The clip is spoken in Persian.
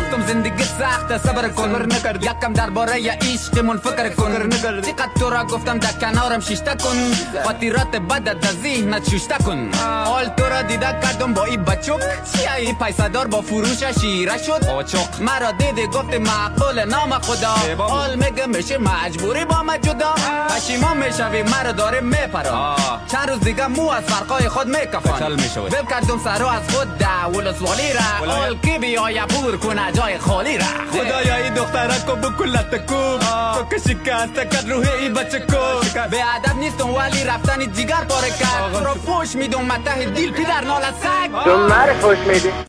گفتم زندگی سخت صبر کن یکم درباره عشقمون فکر کن چقدر تو را گفتم در کنارم شیشته کن خاطرات بدت در ذهنت شوشته کن حال تو را دیده کردم با این بچوک چیه پیسه دار با فروش شیره شد مرا دیده گفت معقول نام خدا حال میگه میشه مجبوری با ما جدا پشیمان میشوی مرا داره میپرا چند روز دیگه مو از فرقای خود میکفن بب کردم سرو از خود دول سوالی را حال کی بیای پور کنه جای خالی را خدایا این دختره کو بکلت کو تو که شکست کرد روح این بچه کو به ادب نیستم ولی رفتن جگر پاره کرد تو را فوش میدم مته دیل پدر نال سگ تو مرا فوش میدی